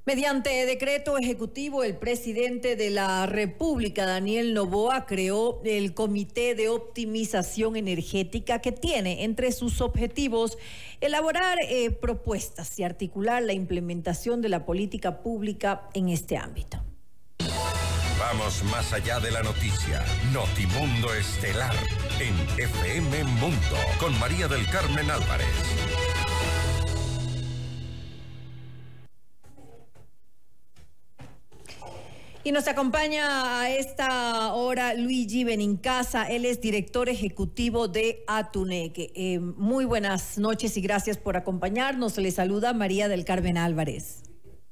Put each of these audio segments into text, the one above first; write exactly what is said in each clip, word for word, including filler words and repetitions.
Mediante decreto ejecutivo, el presidente de la República, Daniel Noboa, creó el Comité de Optimización Energética, que tiene entre sus objetivos elaborar eh, propuestas y articular la implementación de la política pública en este ámbito. Vamos más allá de la noticia. Notimundo Estelar en F M Mundo con María del Carmen Álvarez. Y nos acompaña a esta hora Luigi Benincasa. Él es director ejecutivo de Atunec. Eh, muy buenas noches y gracias por acompañarnos. Le saluda María del Carmen Álvarez.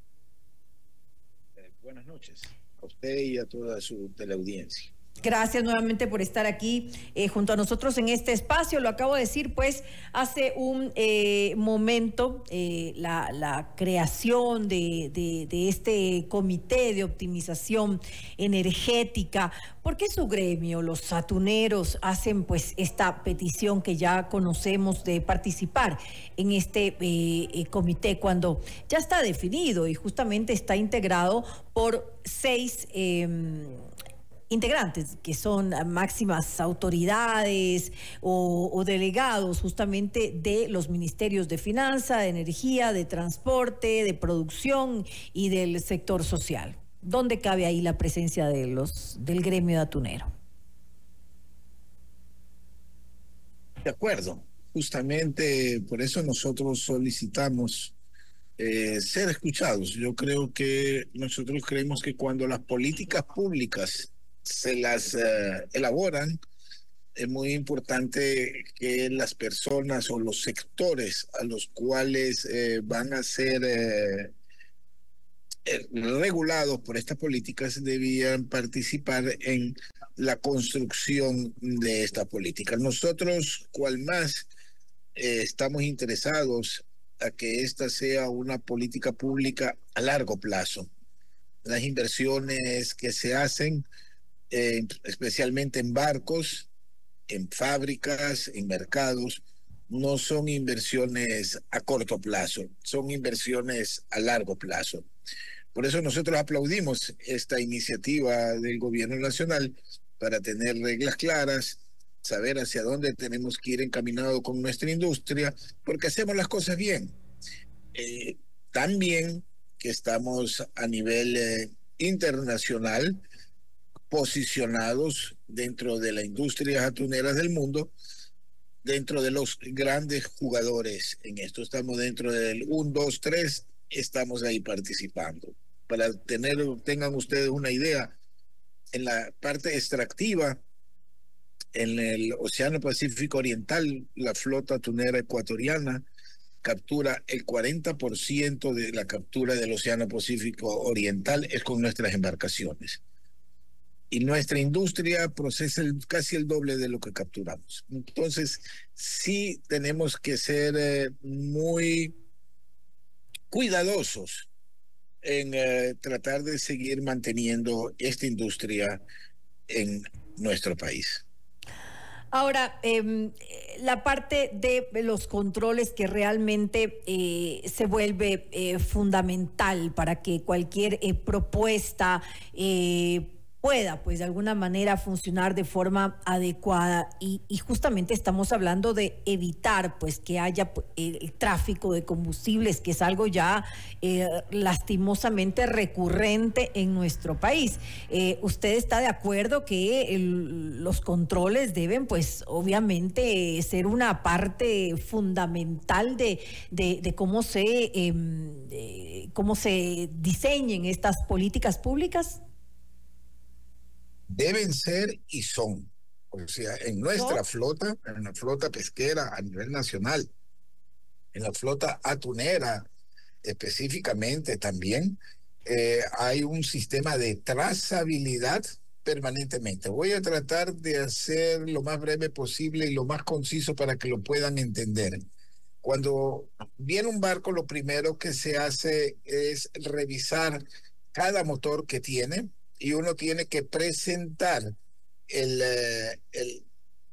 Eh, buenas noches a usted y a toda su teleaudiencia. Gracias nuevamente por estar aquí eh, junto a nosotros en este espacio. Lo acabo de decir, pues, hace un eh, momento, eh, la, la creación de, de, de este comité de optimización energética. ¿Por qué su gremio, los atuneros, hacen pues esta petición que ya conocemos de participar en este eh, comité cuando ya está definido y justamente está integrado por seis eh, integrantes, que son máximas autoridades o, o delegados justamente de los ministerios de Finanza, de Energía, de Transporte, de Producción y del sector social? ¿Dónde cabe ahí la presencia de los del gremio de atunero? De acuerdo, justamente por eso nosotros solicitamos eh, ser escuchados. Yo creo que nosotros creemos que cuando las políticas públicas se las uh, elaboran, es muy importante que las personas o los sectores a los cuales eh, van a ser eh, eh, regulados por estas políticas debían participar en la construcción de esta política. Nosotros, cual más, eh, estamos interesados a que esta sea una política pública a largo plazo. Las inversiones que se hacen, Eh, especialmente en barcos, en fábricas, en mercados, no son inversiones a corto plazo, son inversiones a largo plazo. Por eso nosotros aplaudimos esta iniciativa del gobierno nacional para tener reglas claras, saber hacia dónde tenemos que ir encaminado con nuestra industria, porque hacemos las cosas bien. Eh, también que estamos a nivel eh, internacional, posicionados dentro de la industria atunera del mundo, dentro de los grandes jugadores en esto. Estamos dentro del uno, dos, tres, estamos ahí participando. Para tener, tengan ustedes una idea, en la parte extractiva, en el Océano Pacífico Oriental, la flota atunera ecuatoriana captura el cuarenta por ciento de la captura del Océano Pacífico Oriental es con nuestras embarcaciones. Y nuestra industria procesa el, casi el doble de lo que capturamos. Entonces, sí tenemos que ser eh, muy cuidadosos en eh, tratar de seguir manteniendo esta industria en nuestro país. Ahora, eh, la parte de los controles que realmente eh, se vuelve eh, fundamental para que cualquier eh, propuesta eh, pueda, pues, de alguna manera funcionar de forma adecuada y, y justamente estamos hablando de evitar, pues, que haya el, el tráfico de combustibles, que es algo ya eh, lastimosamente recurrente en nuestro país. Eh, ¿Usted está de acuerdo que el, los controles deben, pues, obviamente ser una parte fundamental de, de, de cómo se, eh, de cómo se diseñen estas políticas públicas? Deben ser y son. O sea, en nuestra ¿No? flota, en la flota pesquera a nivel nacional, en la flota atunera específicamente también, eh, hay un sistema de trazabilidad permanentemente. Voy a tratar de hacer lo más breve posible y lo más conciso para que lo puedan entender. Cuando viene un barco, lo primero que se hace es revisar cada motor que tiene, y uno tiene que presentar el, el,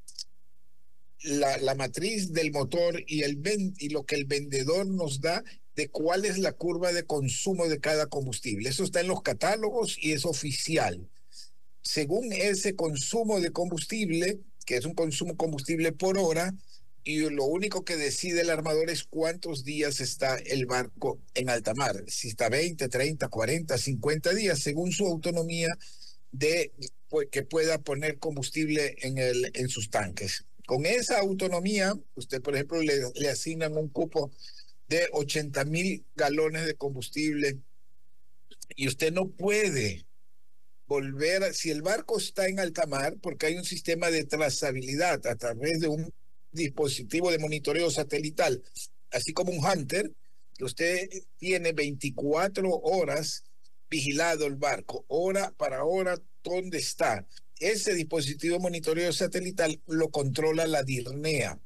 la, la matriz del motor y, el ven, y lo que el vendedor nos da de cuál es la curva de consumo de cada combustible. Eso está en los catálogos y es oficial. Según ese consumo de combustible, que es un consumo de combustible por hora, y lo único que decide el armador es cuántos días está el barco en alta mar. Si está veinte, treinta, cuarenta, cincuenta días, según su autonomía de pues, que pueda poner combustible en, el, en sus tanques. Con esa autonomía, usted, por ejemplo, le, le asignan un cupo de ochenta mil galones de combustible y usted no puede volver, si el barco está en alta mar, porque hay un sistema de trazabilidad a través de un dispositivo de monitoreo satelital, así como un Hunter, que usted tiene veinticuatro horas vigilado el barco, hora para hora, dónde está. Ese dispositivo de monitoreo satelital lo controla la DIRNEA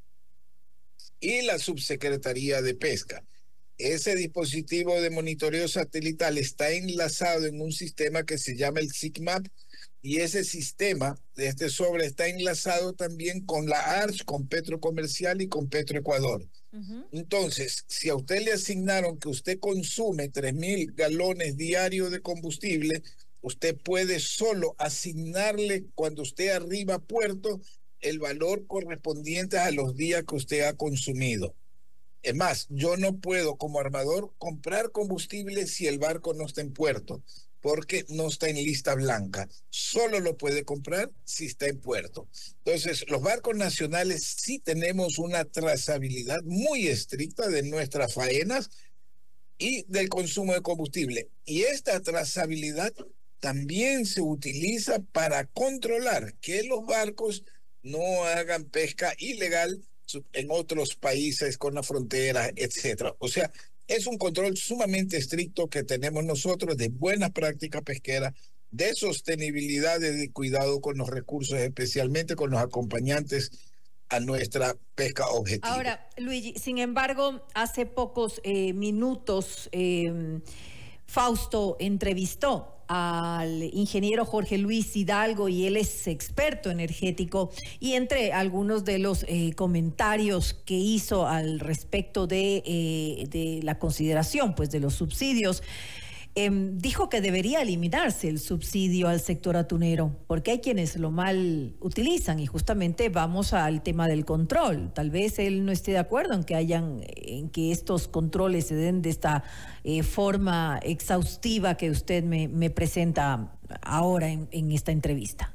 y la Subsecretaría de Pesca. Ese dispositivo de monitoreo satelital está enlazado en un sistema que se llama el SIGMAP, y ese sistema de este sobre está enlazado también con la ARCH, con Petrocomercial y con Petroecuador. Uh-huh. Entonces, si a usted le asignaron que usted consume tres mil galones diarios de combustible, usted puede solo asignarle cuando usted arriba a puerto el valor correspondiente a los días que usted ha consumido. Es más, yo no puedo como armador comprar combustible si el barco no está en puerto, porque no está en lista blanca. Solo lo puede comprar si está en puerto. Entonces, los barcos nacionales sí tenemos una trazabilidad muy estricta de nuestras faenas y del consumo de combustible. Y esta trazabilidad también se utiliza para controlar que los barcos no hagan pesca ilegal en otros países con la frontera, etcétera. O sea, es un control sumamente estricto que tenemos nosotros de buenas prácticas pesqueras, de sostenibilidad, de cuidado con los recursos, especialmente con los acompañantes a nuestra pesca objetiva. Ahora, Luigi, sin embargo, hace pocos eh, minutos eh, Fausto entrevistó al ingeniero Jorge Luis Hidalgo y él es experto energético, y entre algunos de los eh, comentarios que hizo al respecto de, eh, de la consideración pues de los subsidios, eh, dijo que debería eliminarse el subsidio al sector atunero porque hay quienes lo mal utilizan, y justamente vamos al tema del control. Tal vez él no esté de acuerdo en que hayan en que estos controles se den de esta eh, forma exhaustiva que usted me, me presenta ahora en, en esta entrevista.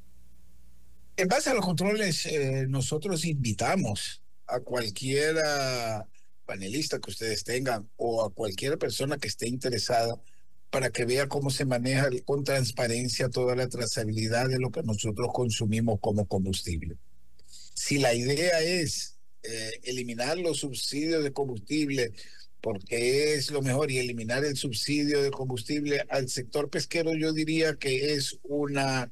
En base a los controles, eh, nosotros invitamos a cualquiera panelista que ustedes tengan o a cualquier persona que esté interesada para que vea cómo se maneja con transparencia toda la trazabilidad de lo que nosotros consumimos como combustible. Si la idea es eh, eliminar los subsidios de combustible porque es lo mejor y eliminar el subsidio de combustible al sector pesquero, yo diría que es una,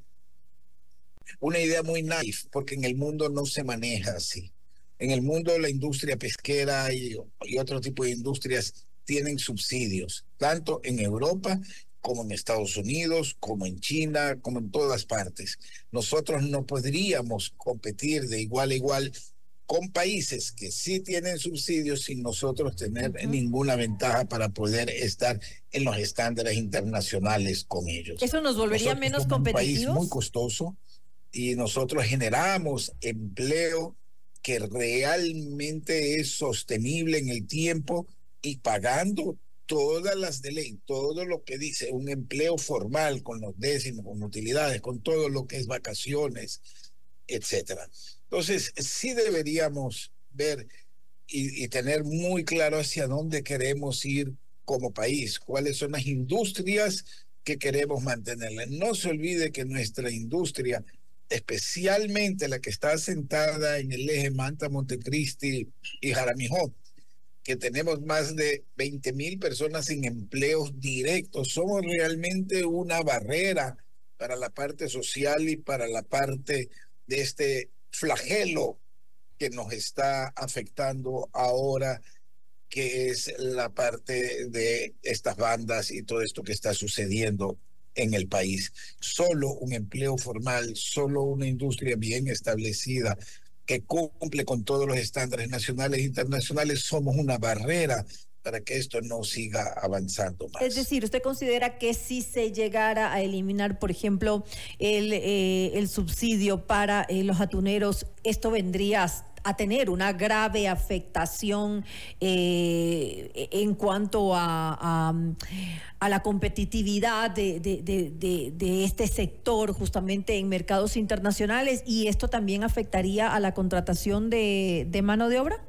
una idea muy naif, porque en el mundo no se maneja así. En el mundo la industria pesquera y, y otro tipo de industrias tienen subsidios, tanto en Europa como en Estados Unidos, como en China, como en todas partes. Nosotros no podríamos competir de igual a igual con países que sí tienen subsidios sin nosotros tener uh-huh. ninguna ventaja para poder estar en los estándares internacionales con ellos. ¿Eso nos volvería nosotros menos somos competitivos? Un país muy costoso y nosotros generamos empleo que realmente es sostenible en el tiempo y pagando todas las de ley, todo lo que dice un empleo formal con los décimos, con utilidades, con todo lo que es vacaciones, etcétera. Entonces, sí deberíamos ver y, y tener muy claro hacia dónde queremos ir como país, cuáles son las industrias que queremos mantener. No se olvide que nuestra industria, especialmente la que está asentada en el eje Manta-Montecristi y Jaramillo, que tenemos más de veinte mil personas sin empleos directos, somos realmente una barrera para la parte social y para la parte de este flagelo que nos está afectando ahora, que es la parte de estas bandas y todo esto que está sucediendo en el país. Solo un empleo formal, solo una industria bien establecida que cumple con todos los estándares nacionales e internacionales, somos una barrera para que esto no siga avanzando más. Es decir, ¿usted considera que si se llegara a eliminar, por ejemplo, el, eh, el subsidio para eh, los atuneros, esto vendría a tener una grave afectación eh, en cuanto a, a, a la competitividad de, de, de, de, de este sector justamente en mercados internacionales, y esto también afectaría a la contratación de, de mano de obra?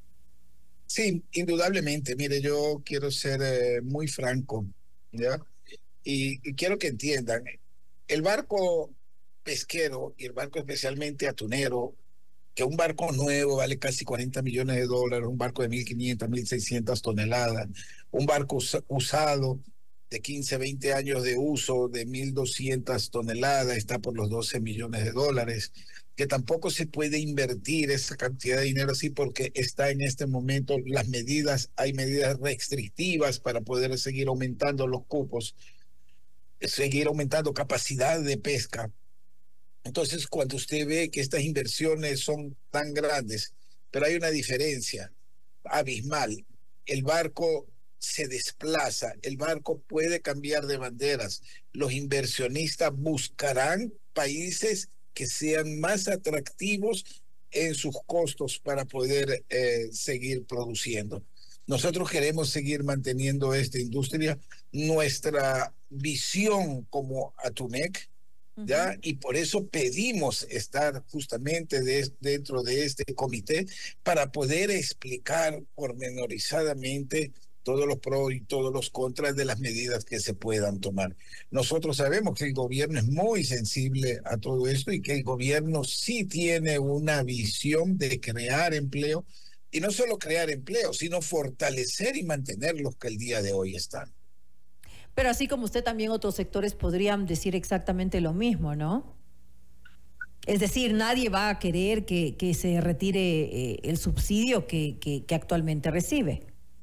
Sí, indudablemente. Mire, yo quiero ser eh, muy franco, ¿ya? Y, y quiero que entiendan, el barco pesquero y el barco especialmente atunero, que un barco nuevo vale casi cuarenta millones de dólares, un barco de mil quinientas, mil seiscientas toneladas, un barco us usado de quince, veinte años de uso de mil doscientas toneladas, está por los doce millones de dólares, que tampoco se puede invertir esa cantidad de dinero así porque está en este momento las medidas, hay medidas restrictivas para poder seguir aumentando los cupos, seguir aumentando capacidad de pesca. Entonces, cuando usted ve que estas inversiones son tan grandes, pero hay una diferencia abismal, el barco se desplaza, el barco puede cambiar de banderas, los inversionistas buscarán países que sean más atractivos en sus costos para poder eh, seguir produciendo. Nosotros queremos seguir manteniendo esta industria, nuestra visión como Atunec, ¿ya? Uh-huh. Y por eso pedimos estar justamente de, dentro de este comité para poder explicar pormenorizadamente todos los pros y todos los contras de las medidas que se puedan tomar. Nosotros sabemos que el gobierno es muy sensible a todo esto y que el gobierno sí tiene una visión de crear empleo, y no solo crear empleo, sino fortalecer y mantener los que el día de hoy están. Pero así como usted, también otros sectores podrían decir exactamente lo mismo, ¿no? Es decir, nadie va a querer que, que se retire eh, el subsidio que, que, que actualmente recibe.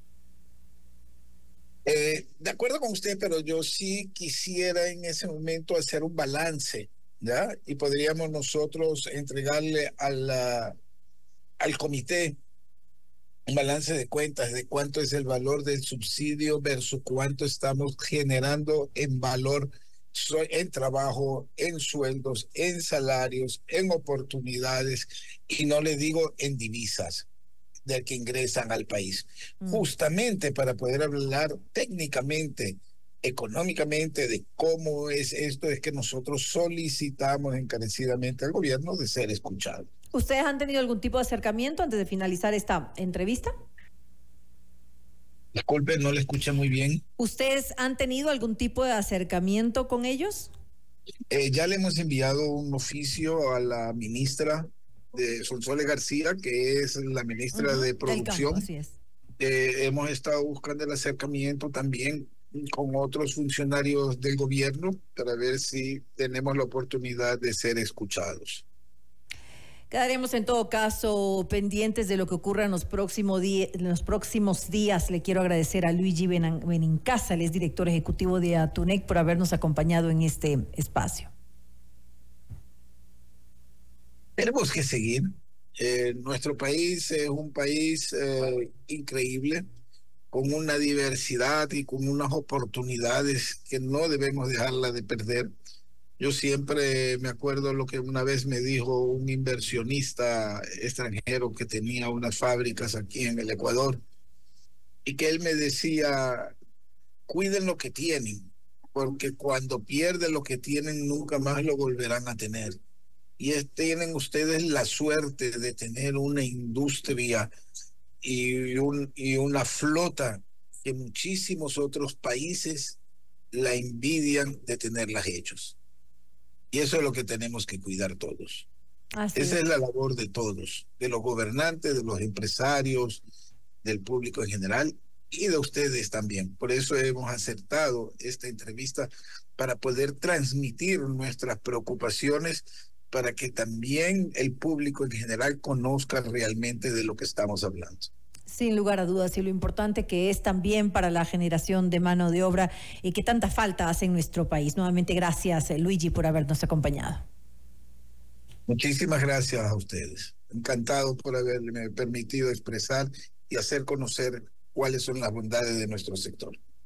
Eh, de acuerdo con usted, pero yo sí quisiera en ese momento hacer un balance, ¿ya? Y podríamos nosotros entregarle a la, al comité un balance de cuentas de cuánto es el valor del subsidio versus cuánto estamos generando en valor, en trabajo, en sueldos, en salarios, en oportunidades, y no le digo en divisas del que ingresan al país, mm. justamente para poder hablar técnicamente, económicamente, de cómo es esto, es que nosotros solicitamos encarecidamente al gobierno de ser escuchados. ¿Ustedes han tenido algún tipo de acercamiento antes de finalizar esta entrevista? Disculpe, no le escuché muy bien. ¿Ustedes han tenido algún tipo de acercamiento con ellos? Eh, ya le hemos enviado un oficio a la ministra de Sonsoles García, que es la ministra uh-huh. de Producción. Campo, así es. Eh, hemos estado buscando el acercamiento también con otros funcionarios del gobierno para ver si tenemos la oportunidad de ser escuchados. Quedaremos en todo caso pendientes de lo que ocurra en los próximos, die- en los próximos días. Le quiero agradecer a Luigi Benincasa, él es director ejecutivo de Atunec, por habernos acompañado en este espacio. Tenemos que seguir. Eh, nuestro país es un país eh, increíble, con una diversidad y con unas oportunidades que no debemos dejarla de perder. Yo siempre me acuerdo lo que una vez me dijo un inversionista extranjero que tenía unas fábricas aquí en el Ecuador, y que él me decía, cuiden lo que tienen, porque cuando pierden lo que tienen nunca más lo volverán a tener. Y es, tienen ustedes la suerte de tener una industria y, un, y una flota que muchísimos otros países la envidian de tenerlas hechos. Y eso es lo que tenemos que cuidar todos. Así Esa es. es la labor de todos, de los gobernantes, de los empresarios, del público en general y de ustedes también. Por eso hemos aceptado esta entrevista, para poder transmitir nuestras preocupaciones, para que también el público en general conozca realmente de lo que estamos hablando. Sin lugar a dudas, y lo importante que es también para la generación de mano de obra y que tanta falta hace en nuestro país. Nuevamente, gracias, Luigi, por habernos acompañado. Muchísimas gracias a ustedes. Encantado por haberme permitido expresar y hacer conocer cuáles son las bondades de nuestro sector.